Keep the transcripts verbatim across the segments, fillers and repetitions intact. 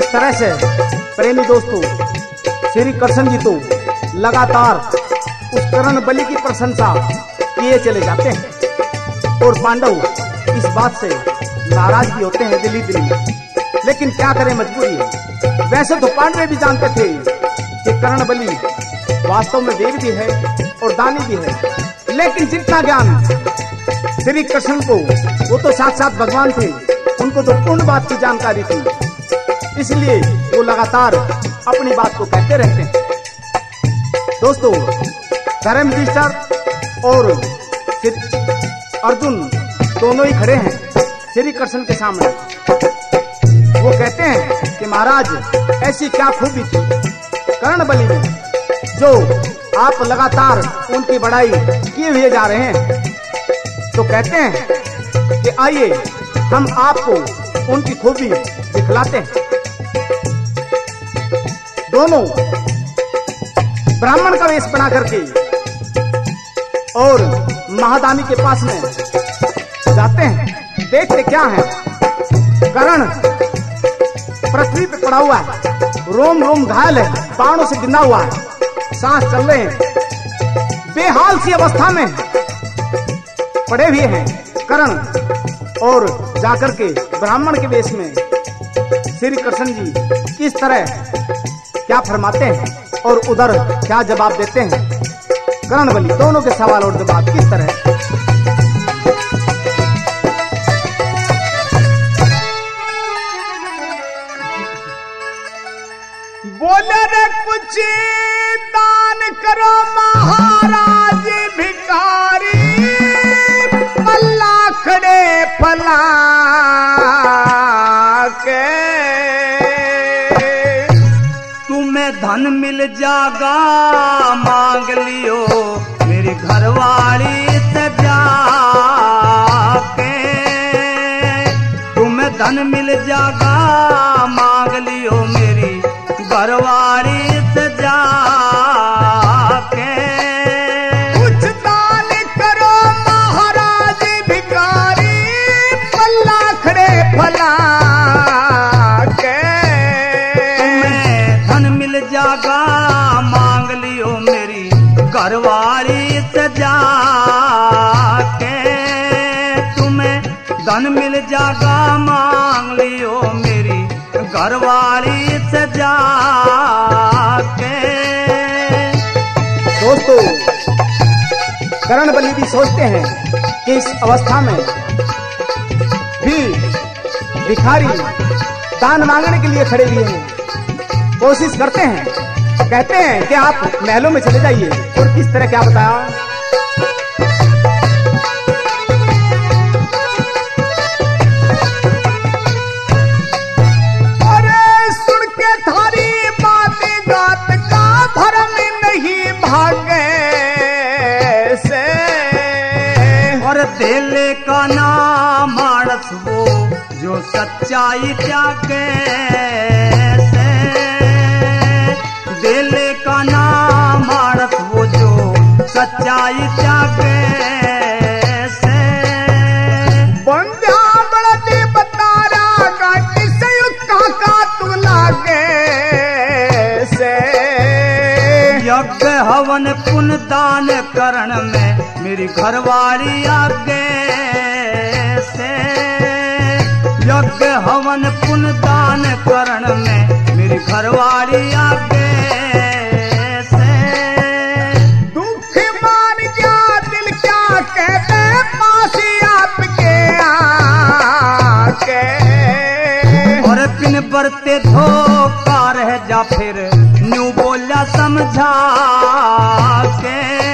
तरह से प्रेमी दोस्तों, श्री कृष्ण जी तो लगातार उस कर्ण बलि की प्रशंसा किए चले जाते हैं और पांडव इस बात से नाराज भी होते हैं दिली दिली। लेकिन क्या करें, मजबूरी है। वैसे तो पांडव भी जानते थे कि कर्ण बलि वास्तव में वीर भी है और दानी भी है, लेकिन जितना ज्ञान श्री कृष्ण को, वो तो साक्षात भगवान थे, उनको तो पूर्ण बात की जानकारी थी, इसलिए वो लगातार अपनी बात को कहते रहते हैं। दोस्तों, धर्मयुधिष्ठिर और अर्जुन दोनों ही खड़े हैं श्री कृष्ण के सामने। वो कहते हैं कि महाराज, ऐसी क्या खूबी थी कर्ण बलि में जो आप लगातार उनकी बड़ाई किए हुए जा रहे हैं। तो कहते हैं कि आइए हम आपको उनकी खूबी दिखलाते हैं। दोनों ब्राह्मण का वेश बना करके और महादानी के पास में जाते हैं। देखते क्या है, कर्ण पृथ्वी पे पड़ा हुआ है, रोम रोम घायल है, बाणों से गिना हुआ है, सांस चल रहे हैं, बेहाल सी अवस्था में पड़े हुए हैं कर्ण। और जाकर के ब्राह्मण के वेश में श्री कृष्ण जी किस तरह क्या फरमाते हैं और उधर क्या जवाब देते हैं। कर्ण बलि दोनों के सवाल और जवाब किस तरह। बोले रे कुछ दान करो महाराज भिखारी, पल्ला खड़े फला के तुम्हें धन मिल जागा, मांग लियो मेरी घरवाली से जाके। तुम्हें धन मिल जागा, मांग लियो मेरी घरवाली से जाके। कुछ दान करो महाराज भिखारी, पल्ला खड़े फला के तुम्हें धन मिल जागा, मांग लियो मेरी घरवाली से जाके। तुम्हें धन मिल जागा, मांग लियो मेरी घरवाली से जाके। दोस्तों, कर्ण बलि भी सोचते हैं कि इस अवस्था में भी भिखारी दान मांगने के लिए खड़े हुए हैं। कोशिश करते हैं, कहते हैं कि आप महलों में चले जाइए। और किस तरह क्या बताया, देले का नाम मानस वो जो सच्चाई त्यागे से। देले का नाम मानस वो जो सच्चाई त्यागे से। बंध्या बड़े बता रहा गाटी से काका तू लागे से। यज्ञ हवन पुण्य दान करण में मेरी घरवाली आगे से। यज्ञ हवन पुण्य दान करण में मेरी घरवाली आगे से। दुख मान गया दिल क्या कहते पासी आपके आके। और बिन बरते धोखा रह जा, फिर न्यू बोला समझा के।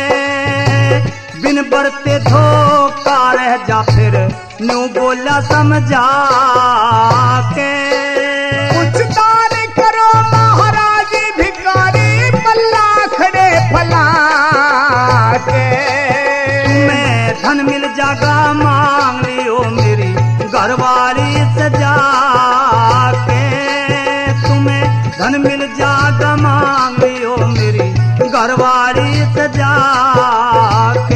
बिन बरते धोखा रह जा, फिर न्यू बोला समझा के। कुछ दान करो महाराज भिखारी, पल्ला खड़े फला के। तुम्हें धन मिल जागा, मांग लियो मेरी घरवाली से जाके। तुम्हें धन मिल जागा, मांग लियो मेरी घरवाली से जाके।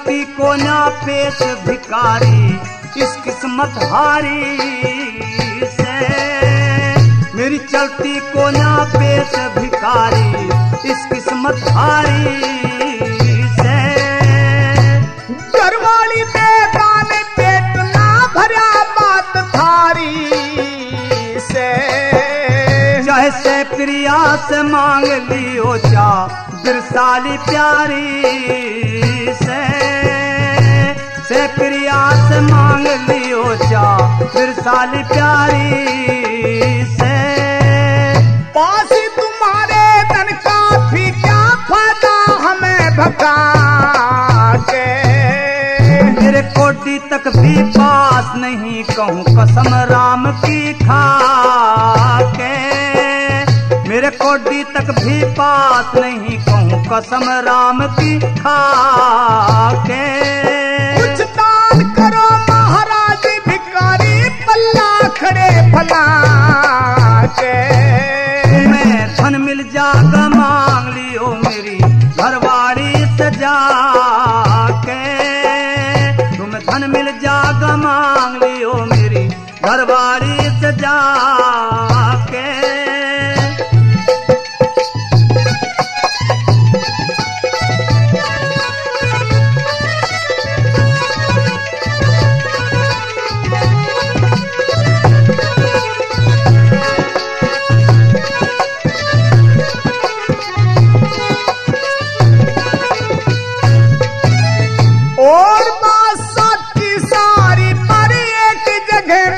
चलती को ना पेश भिखारी इस किस्मत हारी से, मेरी चलती को ना पेश भिखारी इस किस्मत हारी से। घरवाली बेगान पेट ना भरा बात थारी से, चाहे से प्रिया से मांग लियो जा बिरसाली प्यारी से, से प्रिया से मांग लियो जा बिरसाली प्यारी से। पासी तुम्हारे धन का भी क्या फायदा हमें भगा के, मेरे कोटी तक भी पास नहीं कहूँ कसम राम की खा के, मेरे कोटी तक भी पास नहीं कहूँ कसम राम की खा के। कुछ दान करो महाराज भिखारी पल्ला खड़े फला के, मैं धन मिल जागा मांग लियो मेरी घरवाड़ी सजा के, तुम धन मिल जागा मांग लियो मेरी घरवाड़ी सजा के। और बात की सारी पर एक जगह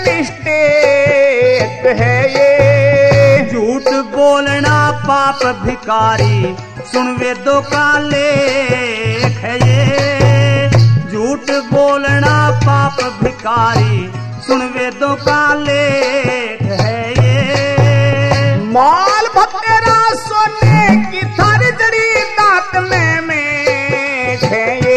मिस्टेक है ये, झूठ बोलना पाप भिखारी सुन वेदों का लेख है ये, झूठ बोलना पाप भिखारी सुन वेदों का लेख है ये। माल भतेरा सोने की थारी जड़ी दांत में मेख है ये,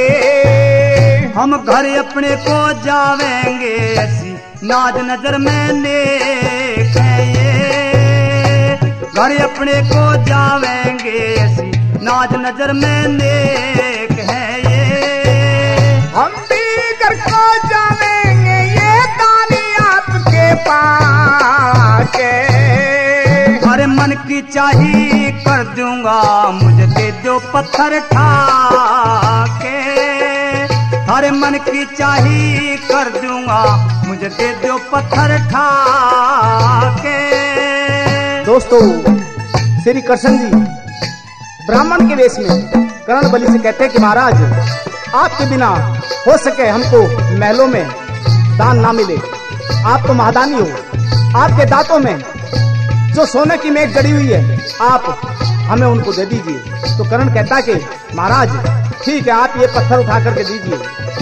हम घर अपने को जावेंगे ऐसी नाज नजर में नेक है ये, घर अपने को जावेंगे ऐसी नाज नजर में नेक है ये। हम भी घर को जावेंगे ये दानी आपके पास के, हर मन की चाहिए कर दूंगा मुझे दे दो पत्थर ठाके, हर मन की चाहिए कर दूंगा मुझे दे दो पत्थर ठाके। दोस्तों श्री कृष्ण जी ब्राह्मण के वेश में कर्ण बलि से कहते हैं कि महाराज आपके बिना हो सके हमको महलों में दान ना मिले, आप तो महादानी हो, आपके दांतों में जो सोने की मेघ जड़ी हुई है आप हमें उनको दे दीजिए। तो कर्ण कहता कि महाराज ठीक है आप ये पत्थर उठा करके दीजिए।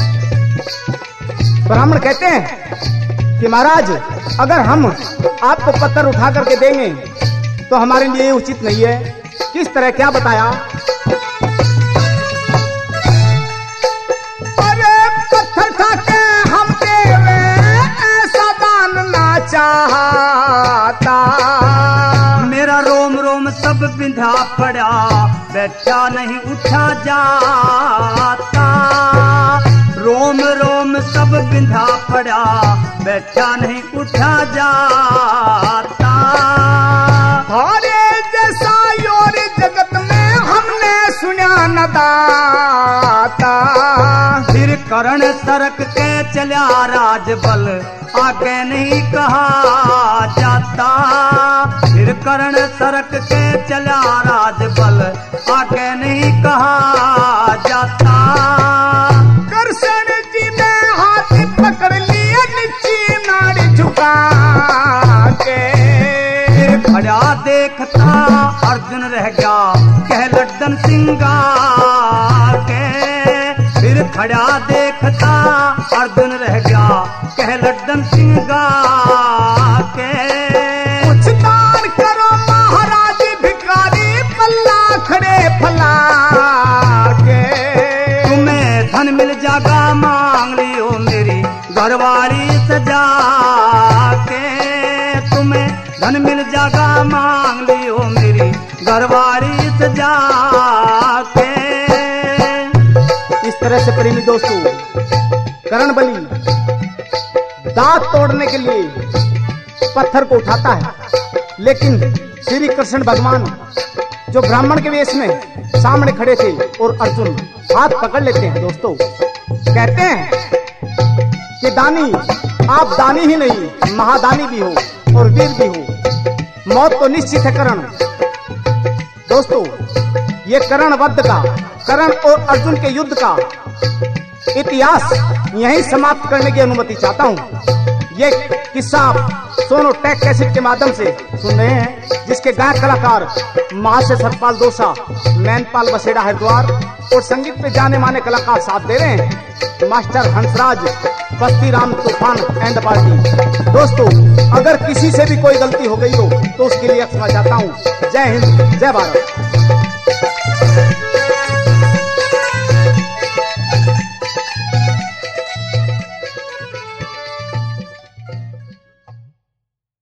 ब्राह्मण कहते हैं कि महाराज अगर हम आपको पत्थर उठा करके देंगे तो हमारे लिए उचित नहीं है। किस तरह, क्या बताया? अरे पत्थर उठा के हम देवे ऐसा दान ना चाहता, मेरा रोम रोम सब बिंधा पड़ा बैठा नहीं उठा जाता, रोम रोम सब बिंधा पड़ा बैठा नहीं उठा जाता। हरे जैसा योर जगत में हमने सुना न दाता, फिर करण सरक के चला राजबल आगे नहीं कहा जाता, फिर करण सरक के चला राजबल आगे नहीं कहा जाता। कृष्ण जी ने हाथ पकड़ लिया नीचे नाड़ी झुका के, खड़ा देखता अर्जुन रह गया कह लड्डन सिंगा के, फिर खड़ा देखता अर्जुन रह गया कह लड्डन सिंगा के। कुछ दान करो महाराज भिखारी पल्ला खड़े फला के, तुम्हें धन मिल जागा मांग लियो मेरी घरवाली सजा के, तुम्हें धन मिल जागा मांग लियो मेरी घरवाली सजा के। इस तरह से प्रेमी दोस्तों करण बलि दांत तोड़ने के लिए पत्थर को उठाता है, लेकिन श्री कृष्ण भगवान जो ब्राह्मण के वेश में सामने खड़े थे और अर्जुन हाथ पकड़ लेते हैं। दोस्तों कहते हैं कि दानी, आप दानी ही नहीं महादानी भी हो और वीर भी हो, मौत तो निश्चित है करण। दोस्तों ये करण वध का, करण और अर्जुन के युद्ध का इतिहास यहीं समाप्त करने की अनुमति चाहता हूं। ये किस्सा आप सोनो टेक कैसेट के माध्यम से सुन रहे हैं, जिसके गायक कलाकार महाशय सतपाल दोसा, मैनपाल बसेड़ा हरिद्वार और संगीत पे जाने माने कलाकार साथ दे रहे हैं, मास्टर हंसराज, बस्ती राम तूफान एंड पार्टी। दोस्तों अगर किसी से भी कोई गलती हो गई हो तो उसके लिए क्षमा चाहता हूं। जय हिंद, जय भारत।